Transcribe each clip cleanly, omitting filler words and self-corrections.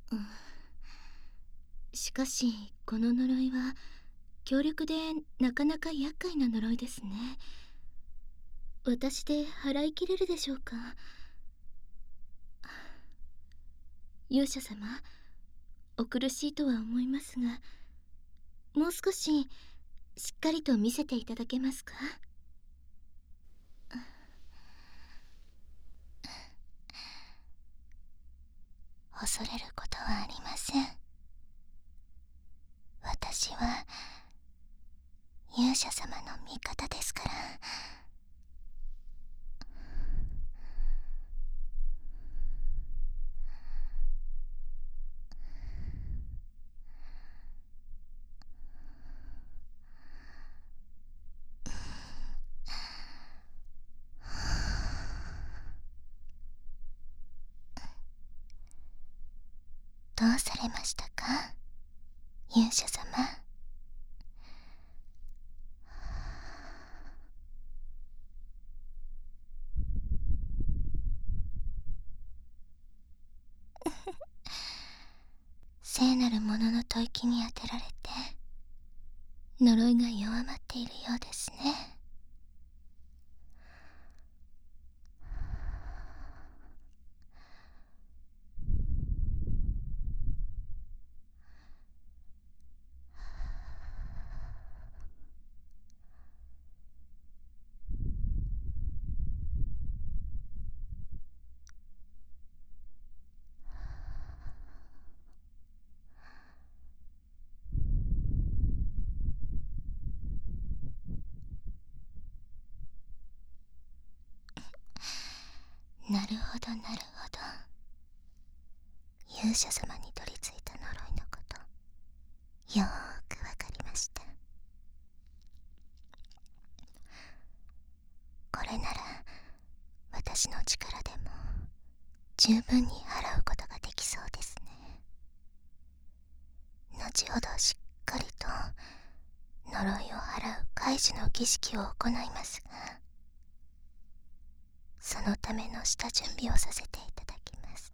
しかしこの呪いは強力でなかなか厄介な呪いですね。私で払い切れるでしょうか。勇者様、お苦しいとは思いますが、もう少ししっかりと見せていただけますか。 恐れることはありません。私は勇者様の味方ですから。どうされましたか、勇者様。聖なる者の吐息に当てられて呪いが弱まっているようですね。なるほどなるほど。勇者様に取り付いた呪いのこと、よーくわかりました。これなら私の力でも十分に払うことができそうですね。後ほどしっかりと呪いを払う解除の儀式を行いますが、そのための下準備をさせていただきます。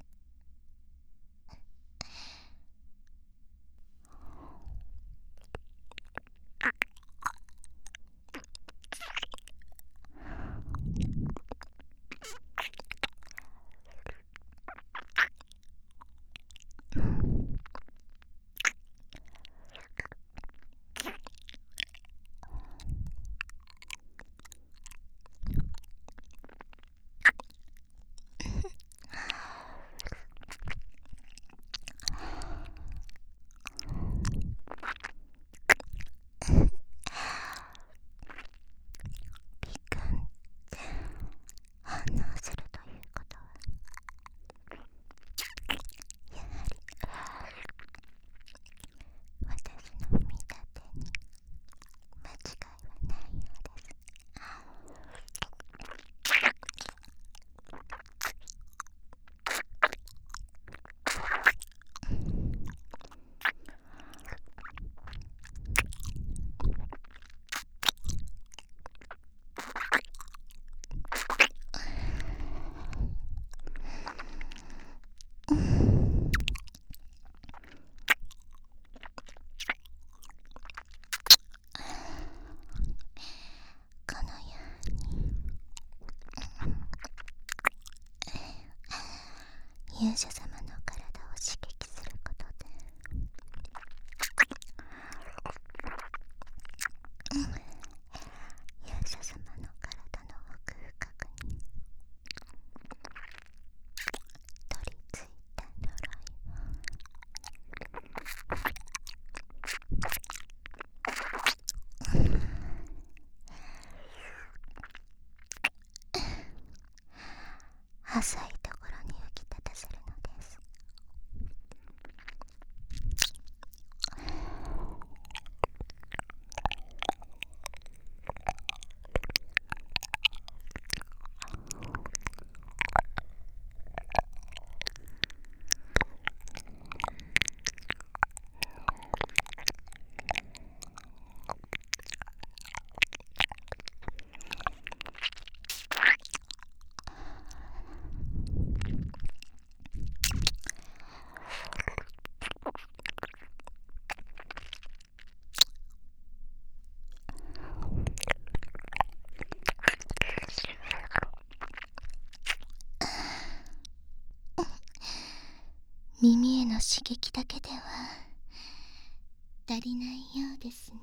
耳への刺激だけでは足りないようですね。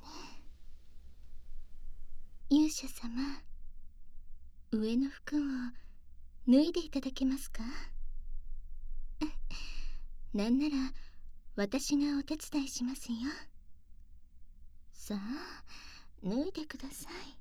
勇者様、上の服を脱いでいただけますか？なんなら私がお手伝いしますよ。さあ、脱いでください。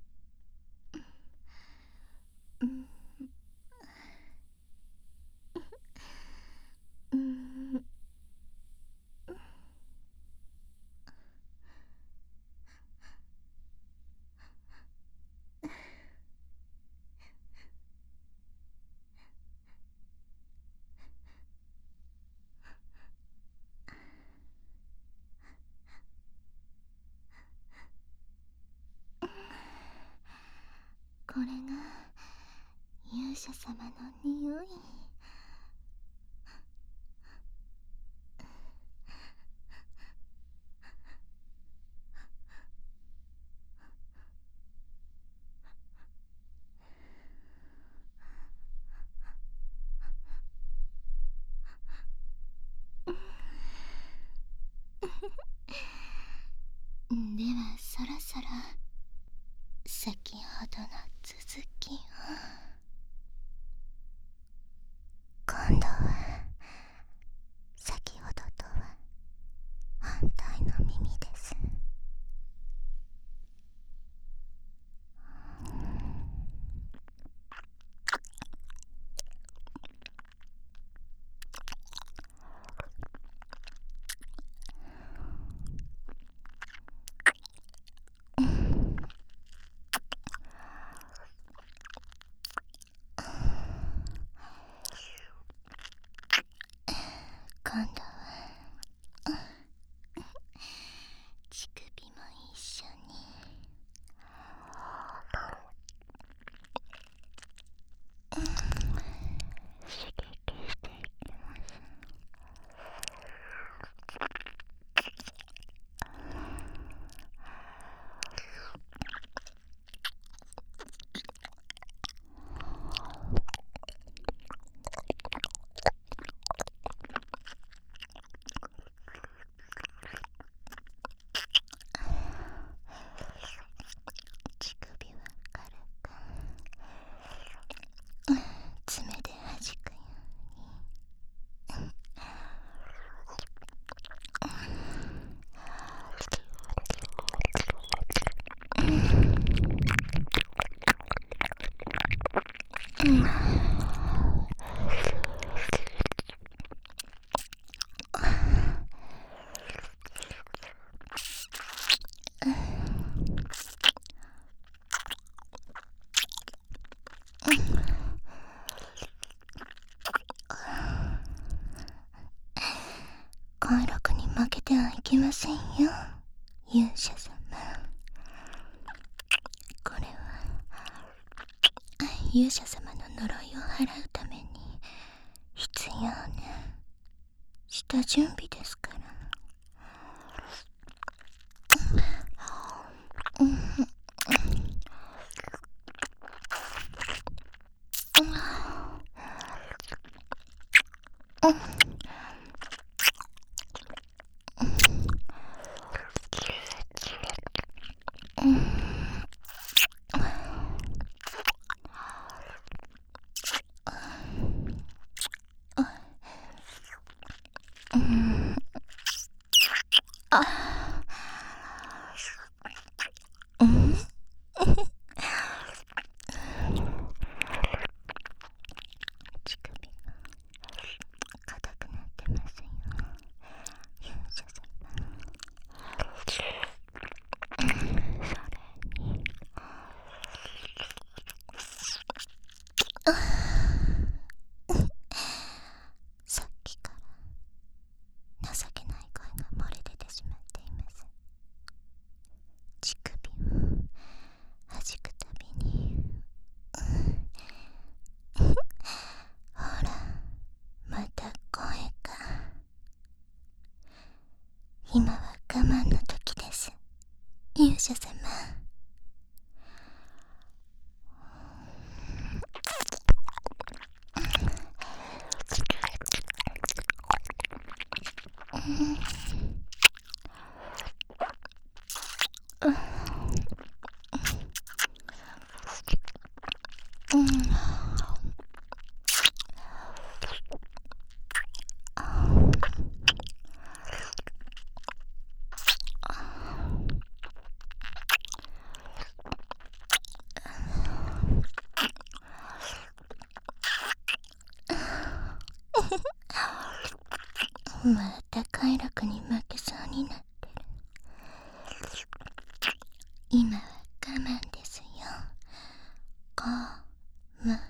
これが勇者様の匂い。ではそろそろ先ほどの続きを。 今度は先ほどとは反対の耳です。今度は乳首も一緒に。刺激していきます。乳首は軽く爪で弾くように。快楽に負けてはいけませんよ、勇者様。これは勇者様の呪いを払うために必要な下準備ですから。乳首が硬くなってますよ、勇者様。さっきから情けない声が漏れ出てしまっています。乳首を弾くたびにほら、また声が。今は我慢の時です、勇者様。 また快楽に負けそうになってる。今は我慢ですよ。我慢。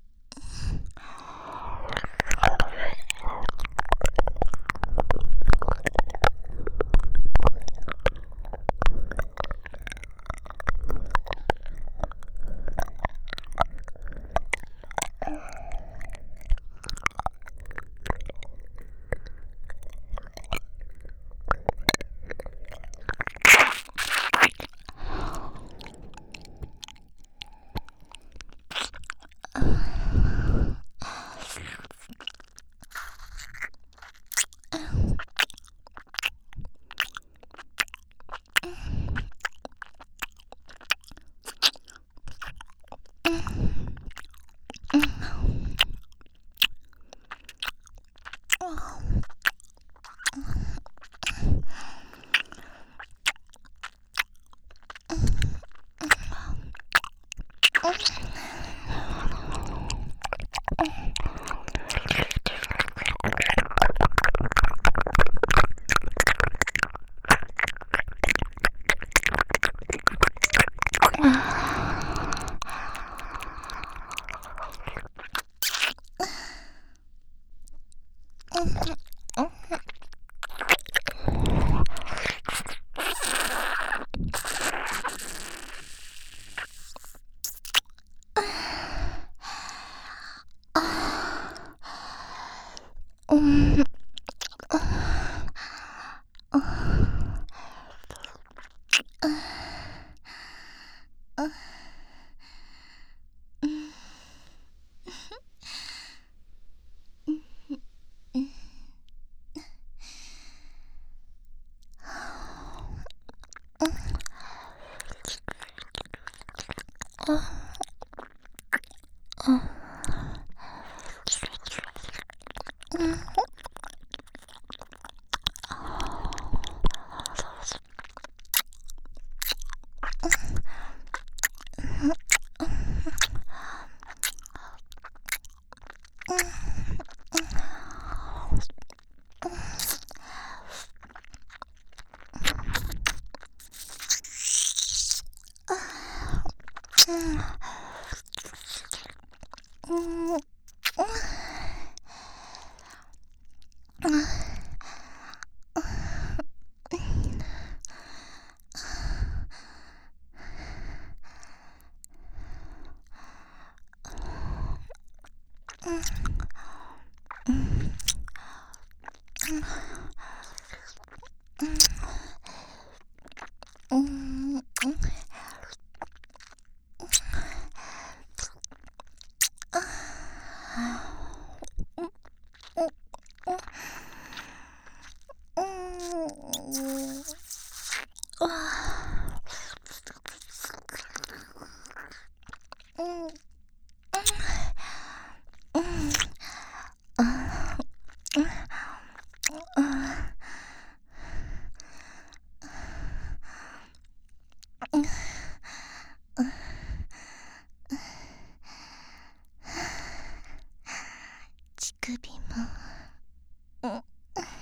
乳首も、もう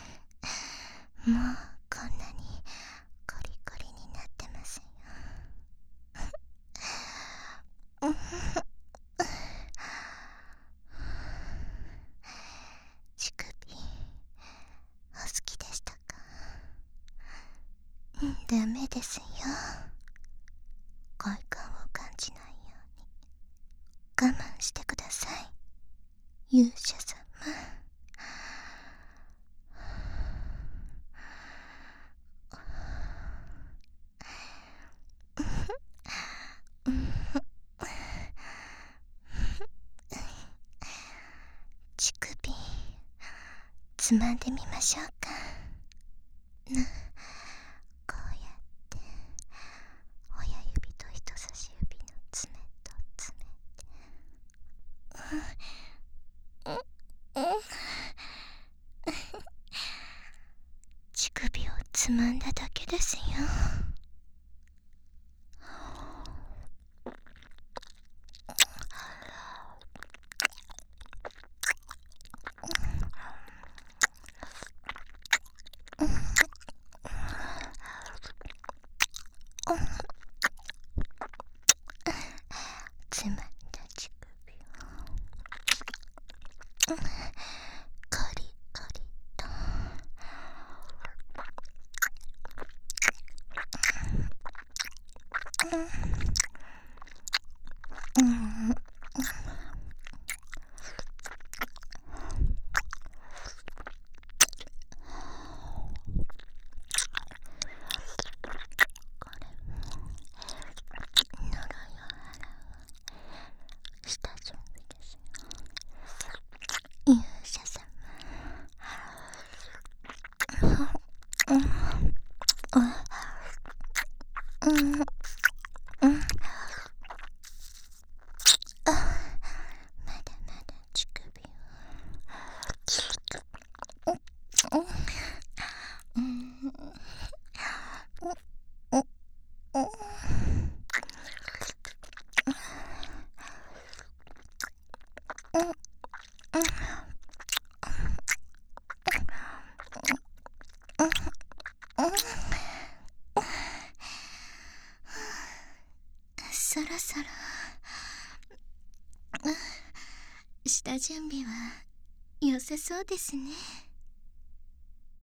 こんなにコリコリになってますよ。乳首お好きでしたか？ダメですよ。快感を感じないように我慢してください、勇者様。乳首つまんでみましょうか。 こうやって親指と人差し指の爪と爪で乳首をつまんだだけですよ。つまんだ乳首をコリコリと下準備ですよ。勇者様。まだまだ乳首をそろそろ下準備は良さそうですね。